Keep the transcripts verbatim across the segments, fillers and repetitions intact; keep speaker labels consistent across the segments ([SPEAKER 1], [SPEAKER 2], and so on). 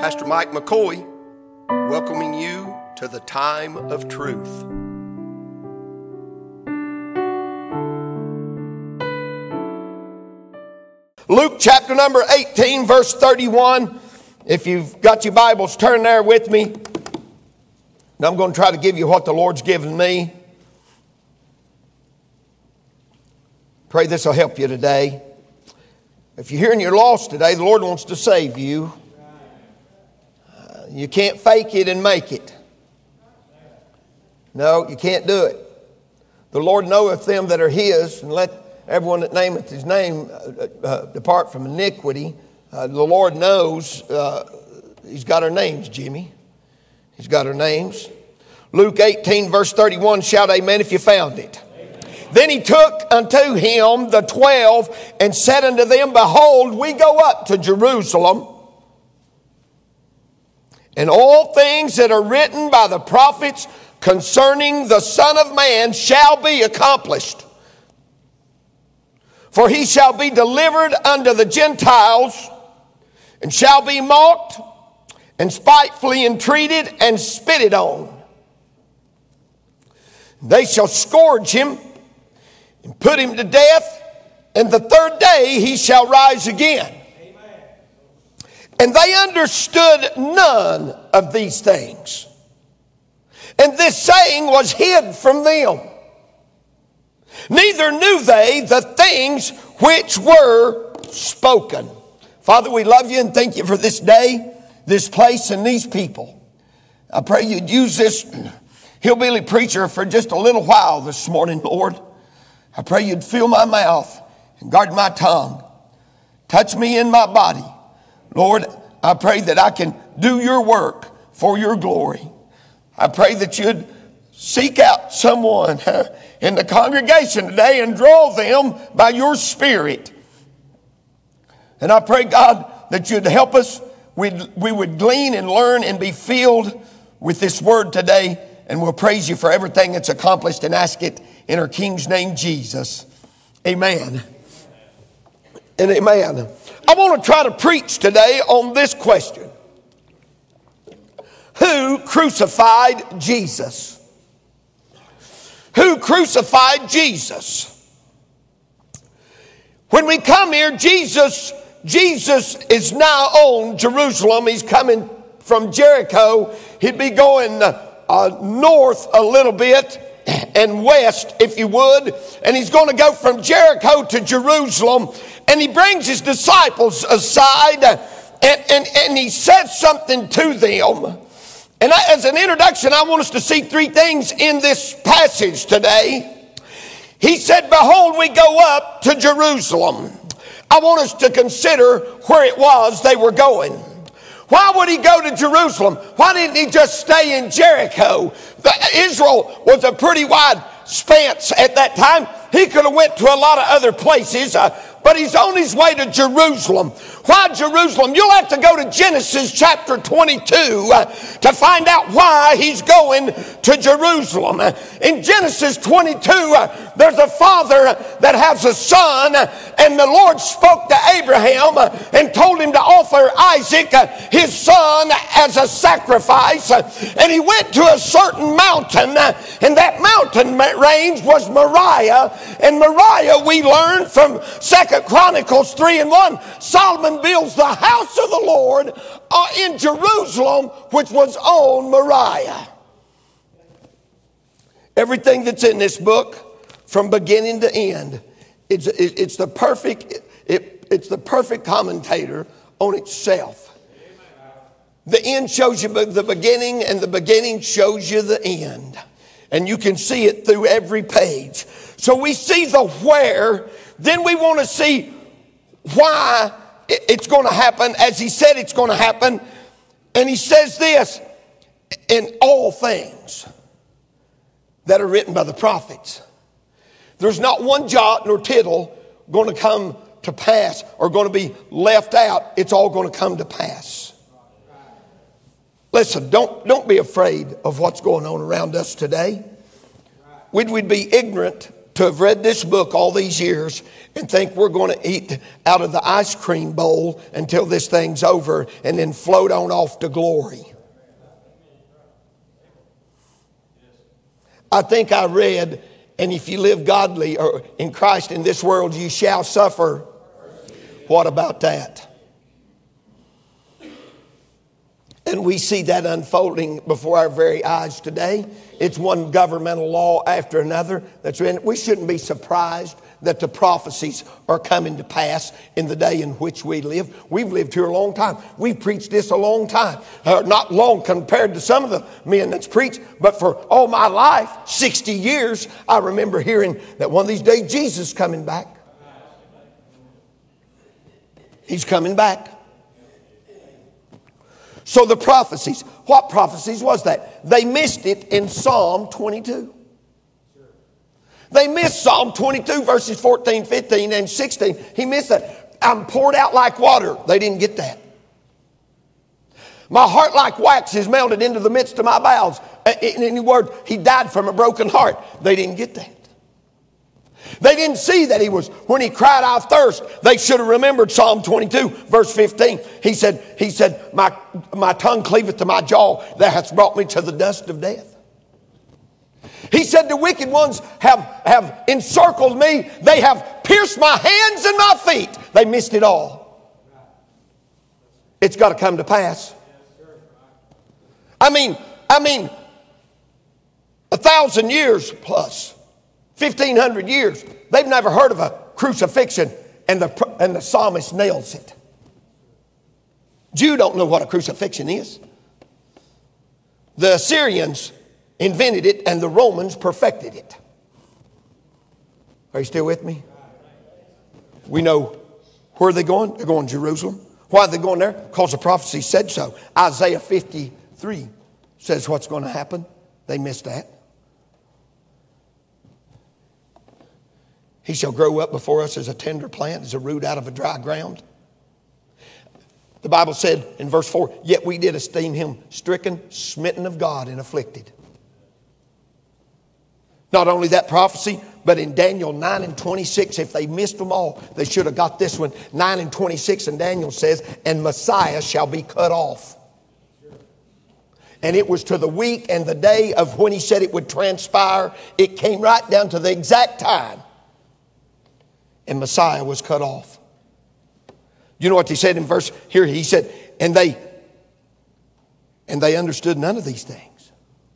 [SPEAKER 1] Pastor Mike McCoy, welcoming you to the Time of Truth. Luke chapter number eighteen, verse thirty-one. If you've got your Bibles, turn there with me. And I'm going to try to give you what the Lord's given me. Pray this will help you today. If you're here and you're lost today, the Lord wants to save you. Uh, you can't fake it and make it. No, you can't do it. The Lord knoweth them that are His, and let everyone that nameth His name uh, uh, depart from iniquity. Uh, the Lord knows. Uh, he's got our names, Jimmy. He's got our names. Luke eighteen, verse thirty-one, shout amen if you found it. Then he took unto him the twelve and said unto them, behold, we go up to Jerusalem, and all things that are written by the prophets concerning the Son of Man shall be accomplished. For he shall be delivered unto the Gentiles, and shall be mocked, and spitefully entreated, and spitted on. They shall scourge him, and put him to death, and the third day he shall rise again. Amen. And they understood none of these things. And this saying was hid from them. Neither knew they the things which were spoken. Father, we love you and thank you for this day, this place, and these people. I pray you'd use this hillbilly preacher for just a little while this morning, Lord. I pray you'd fill my mouth and guard my tongue. Touch me in my body. Lord, I pray that I can do your work for your glory. I pray that you'd seek out someone in the congregation today and draw them by your Spirit. And I pray, God, that you'd help us. We'd, we would glean and learn and be filled with this word today. And we'll praise you for everything that's accomplished and ask it in our King's name, Jesus. Amen. And amen. I want to try to preach today on this question. Who crucified Jesus? Who crucified Jesus? When we come here, Jesus, Jesus is now on Jerusalem. He's coming from Jericho. He'd be going uh, north a little bit and west, if you would. And he's going to go from Jericho to Jerusalem. And he brings his disciples aside and, and, and he says something to them. And I, as an introduction, I want us to see three things in this passage today. He said, behold, we go up to Jerusalem. I want us to consider where it was they were going. Why would he go to Jerusalem? Why didn't he just stay in Jericho? The, Israel was a pretty wide expanse at that time. He could have went to a lot of other places, uh, but he's on his way to Jerusalem. Why Jerusalem? You'll have to go to Genesis chapter twenty-two uh, to find out why he's going to Jerusalem. Uh, in Genesis twenty-two, uh, there's a father that has a son, uh, and the Lord spoke to Abraham uh, and told him to offer Isaac, uh, his son, as a sacrifice. Uh, and he went to a certain mountain, uh, and that mountain range was Moriah. And Moriah, we learn from Second Chronicles three and one, Solomon builds the house of the Lord uh, in Jerusalem, which was on Moriah. Everything that's in this book, from beginning to end, it's, it's the perfect, it, it's the perfect commentator on itself. The end shows you the beginning, and the beginning shows you the end. And you can see it through every page. So we see the where, then we want to see why it's going to happen as he said it's going to happen. And he says this, in all things that are written by the prophets, there's not one jot nor tittle going to come to pass or going to be left out. It's all going to come to pass. Listen, don't, don't be afraid of what's going on around us today. We'd, we'd be ignorant to have read this book all these years and think we're going to eat out of the ice cream bowl until this thing's over and then float on off to glory. I think I read, and if you live godly or in Christ in this world, you shall suffer. What about that? And we see that unfolding before our very eyes today. It's one governmental law after another that's in. We shouldn't be surprised that the prophecies are coming to pass in the day in which we live. We've lived here a long time. We've preached this a long time. Uh, not long compared to some of the men that's preached, but for all my life, sixty years, I remember hearing that one of these days Jesus is coming back. He's coming back. So the prophecies, what prophecies was that? They missed it in Psalm twenty-two. They missed Psalm twenty-two verses fourteen, fifteen, and sixteen. He missed that. I'm poured out like water. They didn't get that. My heart like wax is melted into the midst of my bowels. In any word, he died from a broken heart. They didn't get that. They didn't see that he was, when he cried out thirst, they should have remembered Psalm twenty-two, verse fifteen. He said, he said, my, my tongue cleaveth to my jaw, thou hast brought me to the dust of death. He said, the wicked ones have, have encircled me. They have pierced my hands and my feet. They missed it all. It's got to come to pass. I mean, I mean, a thousand years plus. fifteen hundred years, they've never heard of a crucifixion, and the, and the psalmist nails it. Jew don't know what a crucifixion is. The Assyrians invented it, and the Romans perfected it. Are you still with me? We know where are they going? They're going to Jerusalem. Why are they going there? Because the prophecy said so. Isaiah fifty-three says what's going to happen. They missed that. He shall grow up before us as a tender plant, as a root out of a dry ground. The Bible said in verse four, yet we did esteem him stricken, smitten of God, and afflicted. Not only that prophecy, but in Daniel nine and twenty-six, if they missed them all, they should have got this one. nine and twenty-six, and Daniel says, and Messiah shall be cut off. And it was to the week and the day of when he said it would transpire. It came right down to the exact time. And Messiah was cut off. You know what he said in verse here? He said, and they, and they understood none of these things.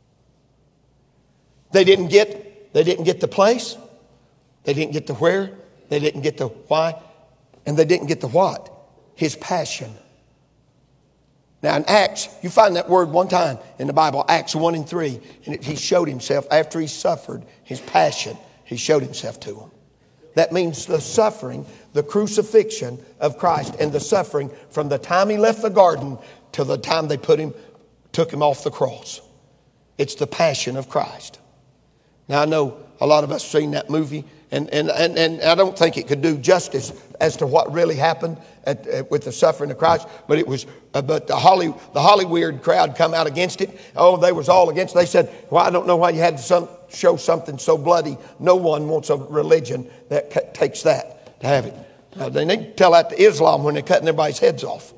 [SPEAKER 1] They didn't get, they didn't get the place. They didn't get the where. They didn't get the why. And they didn't get the what. His passion. Now in Acts, you find that word one time in the Bible, Acts one and three. And it, he showed himself after he suffered his passion. He showed himself to them. That means the suffering, the crucifixion of Christ, and the suffering from the time he left the garden till the time they put him, took him off the cross. It's the passion of Christ. Now I know a lot of us have seen that movie, and, and, and, and I don't think it could do justice as to what really happened at, at, with the suffering of Christ. But it was, uh, but the Holly, the Hollywood crowd come out against it. Oh, they was all against it. They said, well, I don't know why you had to some, show something so bloody. No one wants a religion that c- takes that to have it. Uh, they need to tell that to Islam when they're cutting everybody's heads off.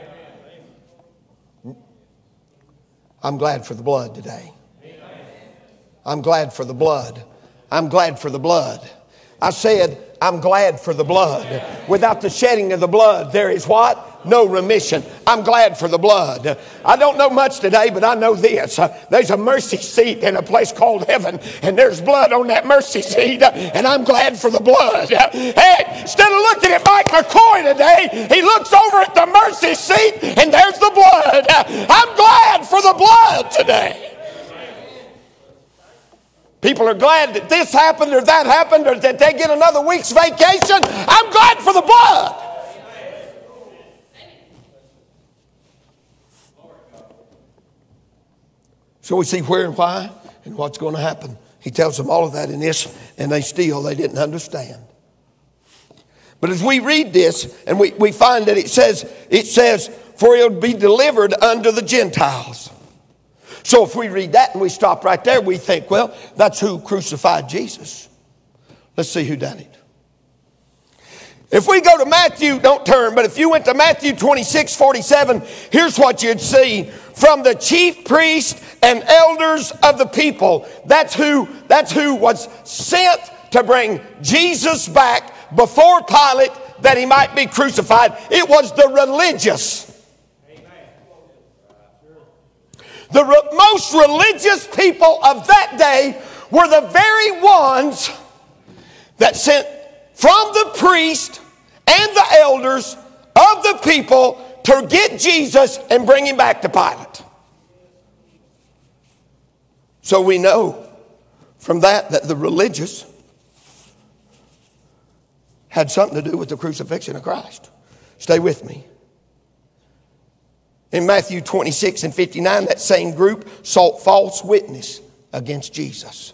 [SPEAKER 1] I'm glad for the blood today. I'm glad for the blood. I'm glad for the blood. I said, I'm glad for the blood. Without the shedding of the blood, there is what? No remission. I'm glad for the blood. I don't know much today, but I know this. Uh, there's a mercy seat in a place called heaven, and there's blood on that mercy seat, uh, and I'm glad for the blood. Uh, hey, instead of looking at Mike McCoy today, he looks over at the mercy seat, and there's the blood. Uh, I'm glad for the blood today. People are glad that this happened or that happened or that they get another week's vacation. I'm glad for the blood. So we see where and why and what's going to happen. He tells them all of that in this, and they still, they didn't understand. But as we read this, and we, we find that it says, it says, for he'll be delivered unto the Gentiles. So if we read that and we stop right there, we think, well, that's who crucified Jesus. Let's see who done it. If we go to Matthew, don't turn, but if you went to Matthew twenty-six, forty-seven, here's what you'd see. From the chief priests and elders of the people. That's who, that's who was sent to bring Jesus back before Pilate that he might be crucified. It was the religious. The re- most religious people of that day were the very ones that sent from the priest and the elders of the people to get Jesus and bring him back to Pilate. So we know from that that the religious had something to do with the crucifixion of Christ. Stay with me. In Matthew twenty-six and fifty-nine, that same group sought false witness against Jesus.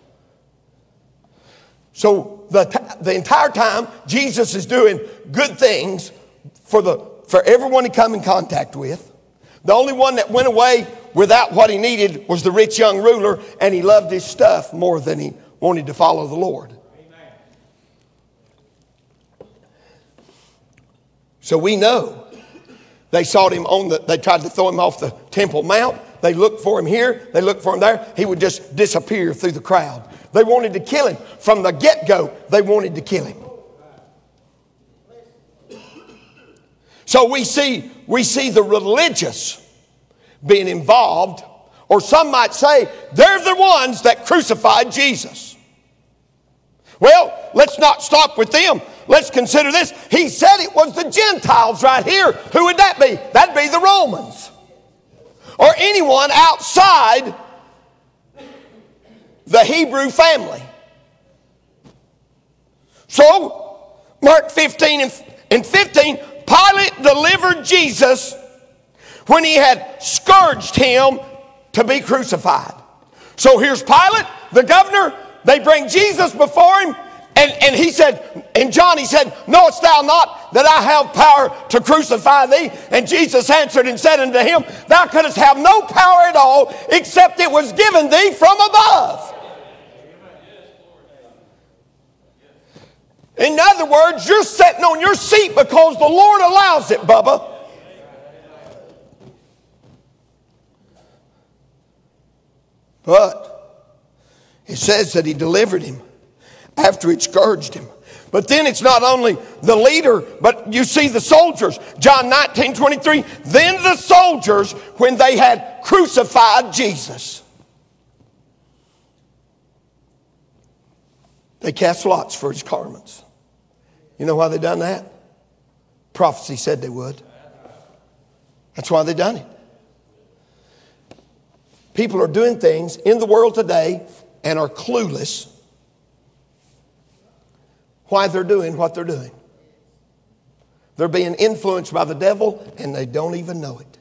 [SPEAKER 1] So the, the entire time, Jesus is doing good things for, the, for everyone he come in contact with. The only one that went away without what he needed was the rich young ruler, and he loved his stuff more than he wanted to follow the Lord. Amen. So we know they sought him on the, they tried to throw him off the Temple Mount. They looked for him here. They looked for him there. He would just disappear through the crowd. They wanted to kill him. From the get-go, they wanted to kill him. So we see, we see the religious being involved, or some might say they're the ones that crucified Jesus. Well, let's not stop with them. Let's consider this. He said it was the Gentiles right here. Who would that be? That'd be the Romans. Or anyone outside the Hebrew family. So, Mark fifteen and fifteen, Pilate delivered Jesus when he had scourged him to be crucified. So here's Pilate, the governor. They bring Jesus before him. And, and he said, and John, he said, knowest thou not that I have power to crucify thee? And Jesus answered and said unto him, thou couldst have no power at all, except it was given thee from above. In other words, you're sitting on your seat because the Lord allows it, Bubba. But it says that he delivered him after it scourged him. But then it's not only the leader, but you see the soldiers. John nineteen twenty-three, then the soldiers, when they had crucified Jesus, they cast lots for his garments. You know why they done that? Prophecy said they would. That's why they done it. People are doing things in the world today and are clueless why they're doing what they're doing. They're being influenced by the devil and they don't even know it.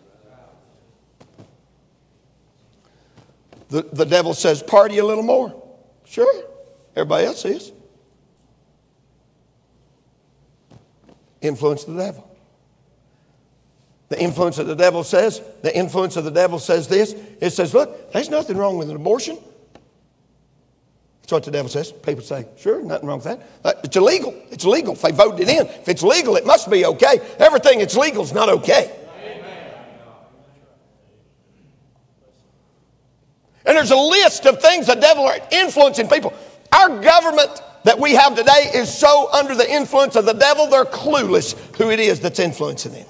[SPEAKER 1] The, the devil says, party a little more. Sure, everybody else is. Influence of the devil. The influence of the devil says, the influence of the devil says this. It says, look, there's nothing wrong with an abortion. That's what the devil says. People say, sure, nothing wrong with that. Uh, it's illegal. It's illegal. If they voted it in, if it's legal, it must be okay. Everything that's legal is not okay. Amen. And there's a list of things the devil are influencing people. Our government that we have today is so under the influence of the devil, they're clueless who it is that's influencing them.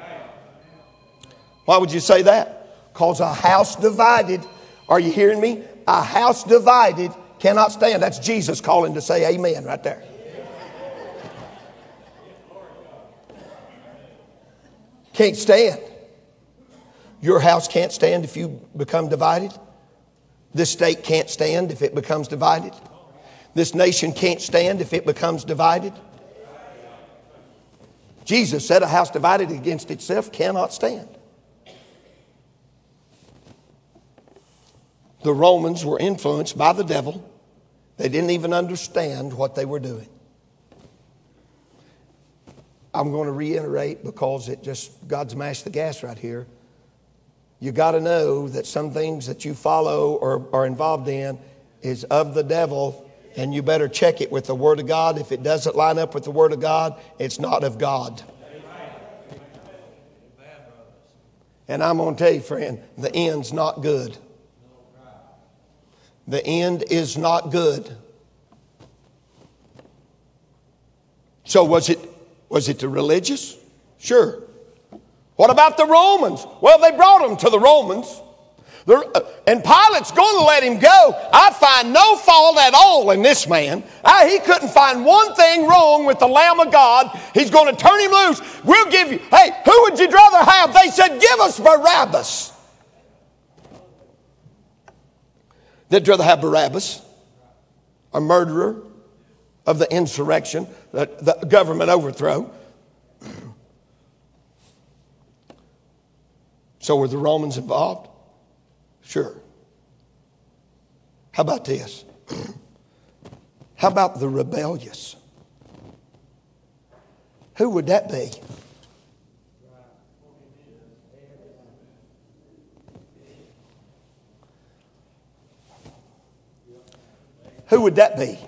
[SPEAKER 1] Why would you say that? Because a house divided, are you hearing me? A house divided cannot stand. That's Jesus calling to say amen right there. Can't stand. Your house can't stand if you become divided. This state can't stand if it becomes divided. This nation can't stand if it becomes divided. Jesus said a house divided against itself cannot stand. The Romans were influenced by the devil. They didn't even understand what they were doing. I'm going to reiterate because it just, God's mashed the gas right here. You got to know that some things that you follow or are involved in is of the devil And you better check it with the Word of God. If it doesn't line up with the Word of God, it's not of God. And I'm going to tell you, friend, the end's not good. The end is not good. So was it, was it the religious? Sure. What about the Romans? Well, they brought him to the Romans. And Pilate's going to let him go. I find no fault at all in this man. I, he couldn't find one thing wrong with the Lamb of God. He's going to turn him loose. We'll give you, hey, who would you rather have? They said, give us Barabbas. They'd rather have Barabbas, a murderer of the insurrection, the, the government overthrow. So were the Romans involved? Sure. How about this? How about the rebellious? Who would that be? Who would that be?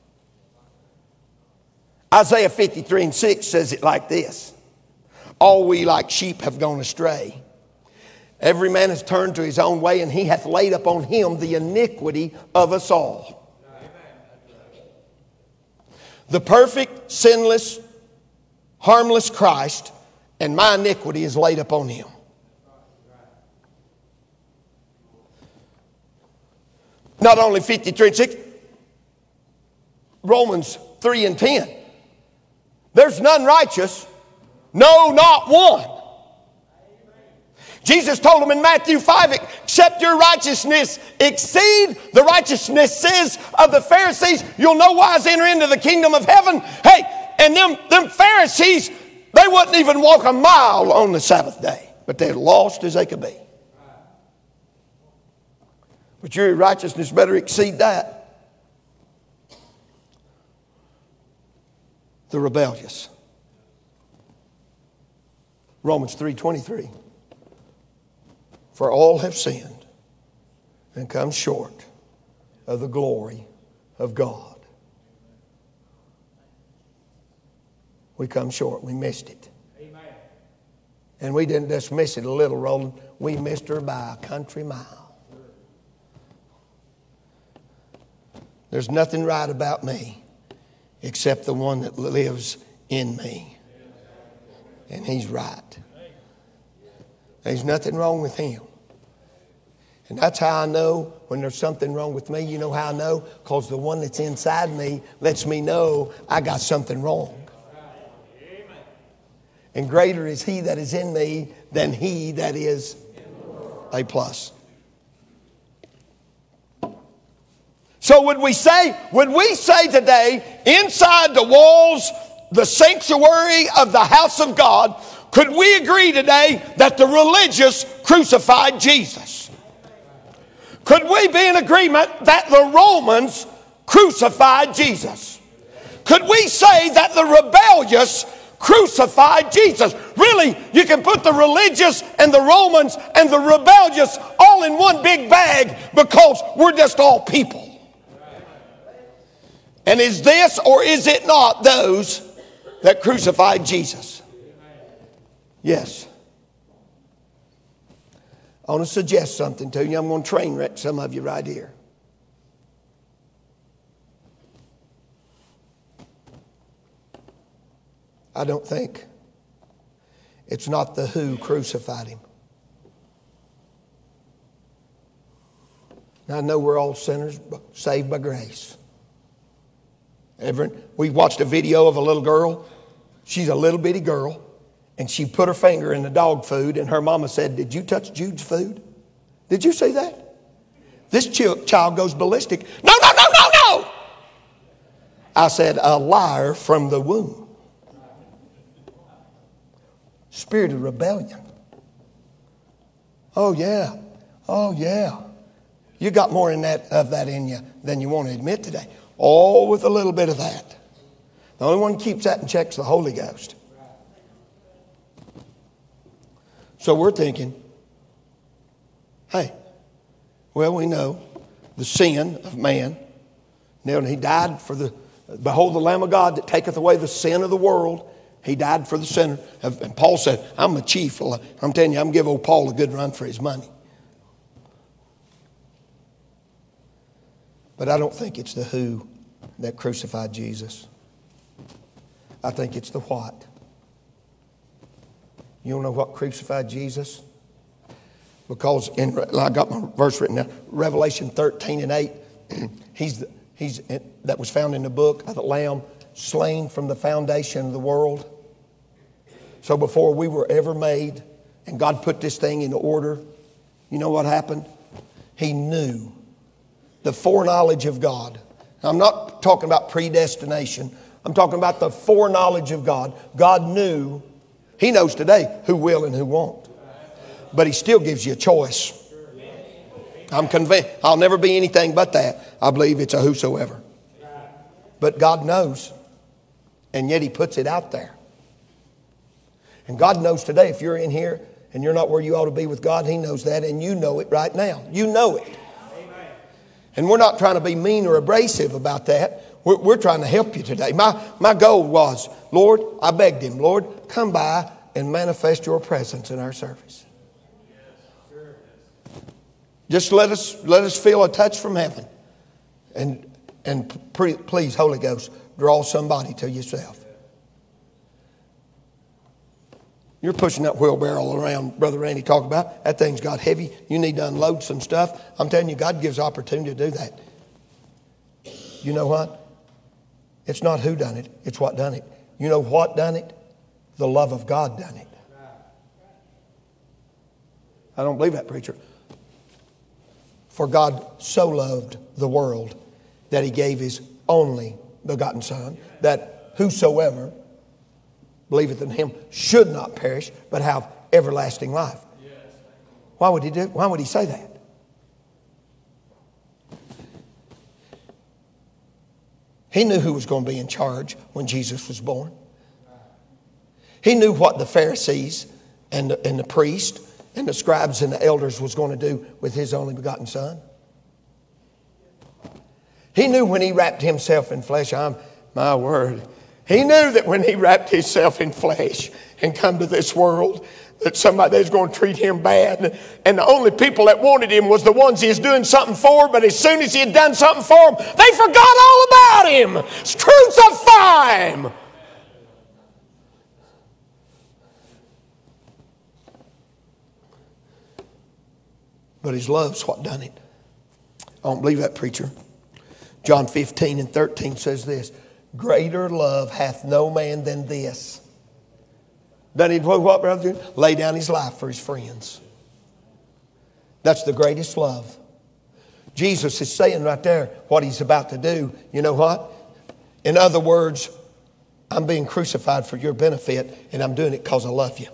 [SPEAKER 1] Isaiah fifty-three and six says it like this. All we like sheep have gone astray. Every man has turned to his own way, and he hath laid upon him the iniquity of us all. The perfect, sinless, harmless Christ, and my iniquity is laid upon him. Not only fifty-three and six, Romans three and ten. There's none righteous, no, not one. Jesus told them in Matthew five, except your righteousness exceed the righteousnesses of the Pharisees, you'll no wise enter into the kingdom of heaven. Hey, and them, them Pharisees, they wouldn't even walk a mile on the Sabbath day, but they're lost as they could be. But your righteousness better exceed that. The rebellious. Romans three twenty-three. For all have sinned and come short of the glory of God. We come short. We missed it. Amen. And we didn't just miss it a little, Roland. We missed her by a country mile. There's nothing right about me except the one that lives in me. And he's right. There's nothing wrong with him. And that's how I know when there's something wrong with me. You know how I know? Because the one that's inside me lets me know I got something wrong. And greater is he that is in me than he that is A plus. So would we say, would we say today, inside the walls, the sanctuary of the house of God, could we agree today that the religious crucified Jesus? Could we be in agreement that the Romans crucified Jesus? Could we say that the rebellious crucified Jesus? Really, you can put the religious and the Romans and the rebellious all in one big bag because we're just all people. And is this or is it not those that crucified Jesus? Yes. I want to suggest something to you. I'm going to train wreck some of you right here. I don't think it's not the who crucified him. Now, I know we're all sinners saved by grace. Everett, we watched a video of a little girl. She's a little bitty girl. And she put her finger in the dog food, and her mama said, "Did you touch Jude's food? Did you see that?" This ch- child goes ballistic. "No, no, no, no, no!" I said, "A liar from the womb." Spirit of rebellion. Oh, yeah. Oh, yeah. You got more in that, of that in you than you want to admit today. All with a little bit of that. The only one who keeps that in check is the Holy Ghost. So we're thinking, hey, well, we know the sin of man Now, he died for the, behold the Lamb of God that taketh away the sin of the world. He died for the sinner. And Paul said, I'm a chief. I'm telling you, I'm going to give old Paul a good run for his money. But I don't think it's the who that crucified Jesus. I think it's the what. You don't know what crucified Jesus? Because in, I got my verse written down, Revelation thirteen and eight, he's, the, he's that was found in the book of the Lamb, slain from the foundation of the world. So before we were ever made, and God put this thing in order, you know what happened? He knew the foreknowledge of God. Now, I'm not talking about predestination. I'm talking about the foreknowledge of God. God knew, He knows today who will and who won't. But He still gives you a choice. I'm convinced I'll never be anything but that. I believe it's a whosoever. But God knows. And yet He puts it out there. And God knows today, if you're in here and you're not where you ought to be with God, He knows that, and you know it right now. You know it. And we're not trying to be mean or abrasive about that. We're, we're trying to help you today. My, my goal was, Lord, I begged Him, Lord, come by and manifest your presence in our service. Just let us, let us feel a touch from heaven. And, and pre, please, Holy Ghost, draw somebody to yourself. You're pushing that wheelbarrow around, Brother Randy talked about. That thing's got heavy. You need to unload some stuff. I'm telling you, God gives opportunity to do that. You know what? It's not who done it. It's what done it. You know what done it? The love of God done it. I don't believe that, preacher. For God so loved the world that He gave His only begotten Son, that whosoever believeth in Him should not perish, but have everlasting life. Why would He do? Why would He say that? He knew who was going to be in charge when Jesus was born. He knew what the Pharisees and the, and the priest and the scribes and the elders was going to do with His only begotten Son. He knew when He wrapped Himself in flesh. I'm, my word. He knew that when He wrapped Himself in flesh and come to this world, that somebody was going to treat Him bad. And the only people that wanted Him was the ones He was doing something for. But as soon as He had done something for them, they forgot all about Him. Crucify Him. But His love's what done it. I don't believe that, preacher. John fifteen and thirteen says this. Greater love hath no man than this. Doesn't he do what, brother? Lay down his life for his friends. That's the greatest love. Jesus is saying right there what He's about to do. You know what? In other words, I'm being crucified for your benefit, and I'm doing it because I love you.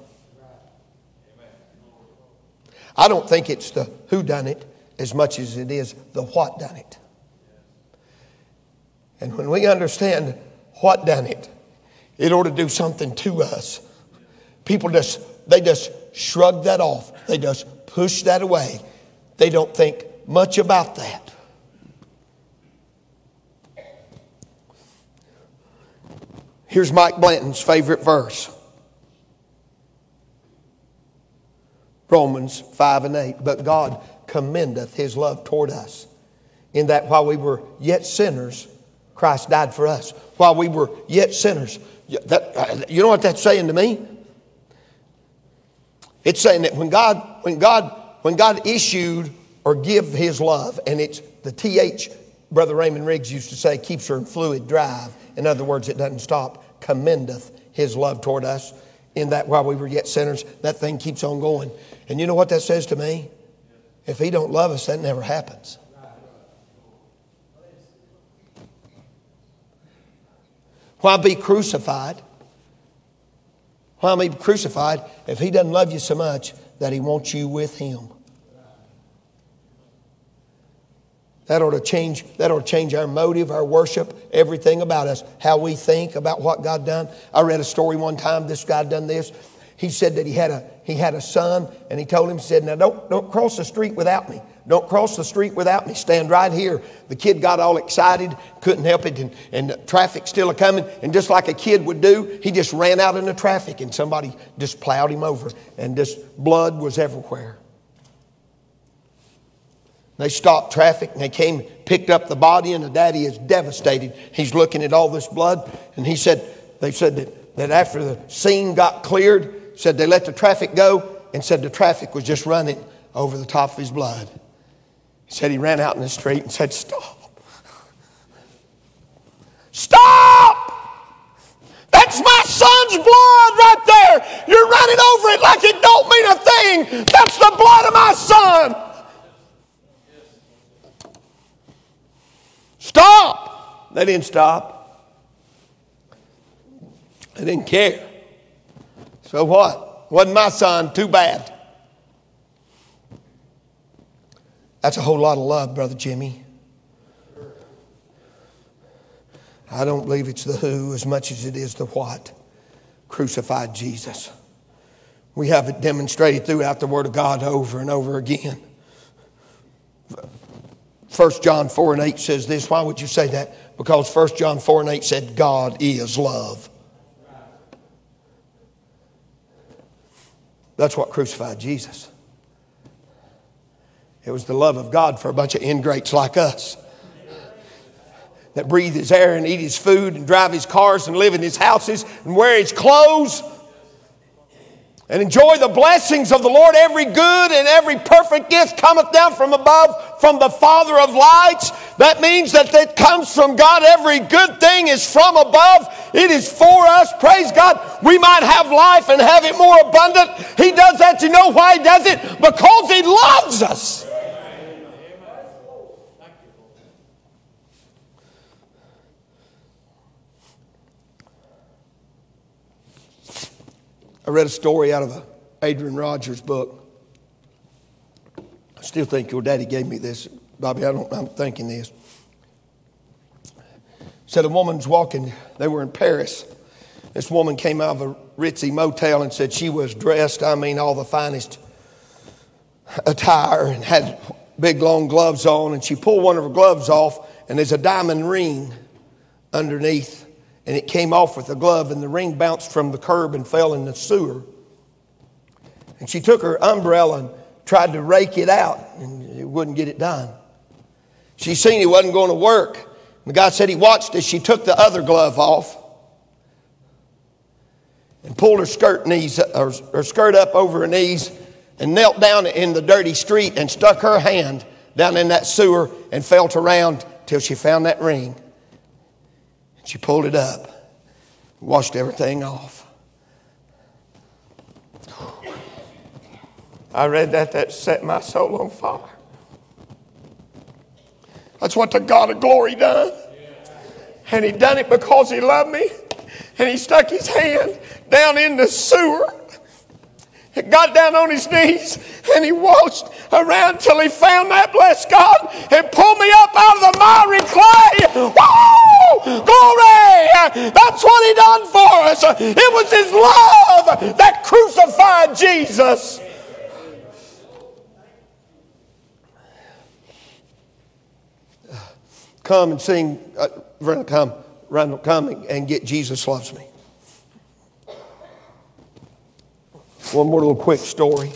[SPEAKER 1] I don't think it's the who done it as much as it is the what done it. And when we understand what done it, it ought to do something to us. People just, they just shrug that off. They just push that away. They don't think much about that. Here's Mike Blanton's favorite verse. Romans five and eight. But God commendeth His love toward us, in that while we were yet sinners, Christ died for us. While we were yet sinners. That, you know what that's saying to me? It's saying that when God, when God, when God issued or give His love, and it's the T H, Brother Raymond Riggs used to say, keeps her in fluid drive. In other words, it doesn't stop. Commendeth His love toward us, in that while we were yet sinners, that thing keeps on going. And you know what that says to me? If He don't love us, that never happens. Why be crucified? Why be crucified if He doesn't love you so much that He wants you with Him? That ought to change, that ought to change our motive, our worship, everything about us, how we think about what God done. I read a story one time, this guy done this. He said that he had a he had a son, and he told him, he said, now don't, don't cross the street without me. Don't cross the street without me. Stand right here. The kid got all excited, couldn't help it, and, and the traffic still a-coming. And just like a kid would do, he just ran out in the traffic, and somebody just plowed him over, and just blood was everywhere. They stopped traffic, and they came, picked up the body, and the daddy is devastated. He's looking at all this blood, and he said, they said that, that after the scene got cleared, said they let the traffic go, and said the traffic was just running over the top of his blood. He said he ran out in the street and said, stop. Stop! That's my son's blood right there. You're running over it like it don't mean a thing. That's the blood of my son. Stop! They didn't stop. They didn't care. So what? Wasn't my son, too bad. That's a whole lot of love, Brother Jimmy. I don't believe it's the who as much as it is the what. Crucified Jesus. We have it demonstrated throughout the Word of God over and over again. First John four and eight says this. Why would you say that? Because First John four and eight said God is love. That's what crucified Jesus. It was the love of God for a bunch of ingrates like us that breathe his air and eat his food and drive his cars and live in his houses and wear his clothes and enjoy the blessings of the Lord. Every good and every perfect gift cometh down from above, from the Father of lights. That means that it comes from God. Every good thing is from above. It is for us. Praise God. We might have life and have it more abundant. He does that. You know why he does it? Because he loves us. I read a story out of a Adrian Rogers book. I still think your daddy gave me this. Bobby, I don't, I'm thinking this. Said a woman's walking, they were in Paris. This woman came out of a ritzy motel and said she was dressed, I mean, all the finest attire and had big long gloves on. And she pulled one of her gloves off and there's a diamond ring underneath. And it came off with the glove and the ring bounced from the curb and fell in the sewer. And she took her umbrella and tried to rake it out and it wouldn't get it done. She seen he wasn't going to work. And God said he watched as she took the other glove off and pulled her skirt knees, or her skirt up over her knees and knelt down in the dirty street and stuck her hand down in that sewer and felt around till she found that ring. She pulled it up, washed everything off. I read that, that set my soul on fire. That's what the God of glory done. And he done it because he loved me. And he stuck his hand down in the sewer. He got down on his knees and he washed around till he found that blessed God and pulled me up out of the miry clay. Woo! Glory! That's what he done for us. It was his love that crucified Jesus. Come and sing. Uh, come, Randall, come and get Jesus Loves Me. One more little quick story.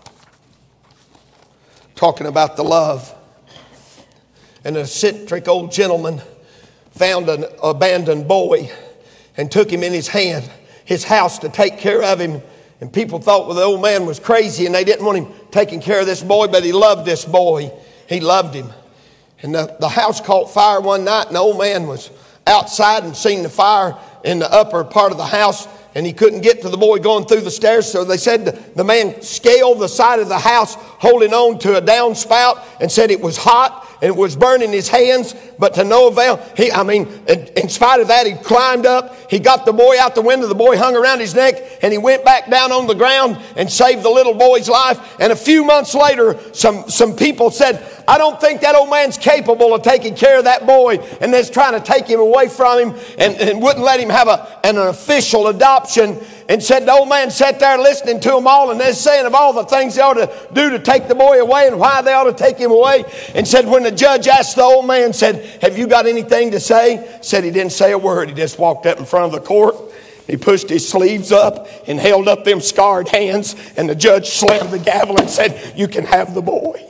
[SPEAKER 1] Talking about the love. An eccentric old gentleman found an abandoned boy and took him in his hand, his house, to take care of him. And people thought, well, the old man was crazy and they didn't want him taking care of this boy, but he loved this boy. He loved him. And the, the house caught fire one night and the old man was outside and seen the fire in the upper part of the house. And he couldn't get to the boy going through the stairs. So they said the man scaled the side of the house holding on to a downspout and said it was hot and it was burning his hands, but to no avail. He, I mean, in, in spite of that, he climbed up. He got the boy out the window. The boy hung around his neck and he went back down on the ground and saved the little boy's life. And a few months later, some, some people said, I don't think that old man's capable of taking care of that boy. And they're trying to take him away from him and, and wouldn't let him have a, an official adoption. and said the old man sat there listening to them all, and they're saying of all the things they ought to do to take the boy away and why they ought to take him away. And said when the judge asked the old man, said, have you got anything to say? Said he didn't say a word. He just walked up in front of the court. He pushed his sleeves up and held up them scarred hands, and the judge slammed the gavel and said, you can have the boy.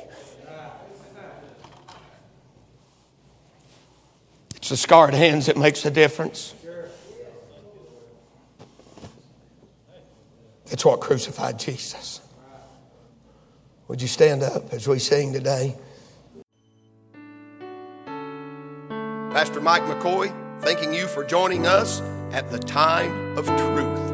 [SPEAKER 1] It's the scarred hands that makes the difference. It's what crucified Jesus. Would you stand up as we sing today? Pastor Mike McCoy, thanking you for joining us at the Time of Truth.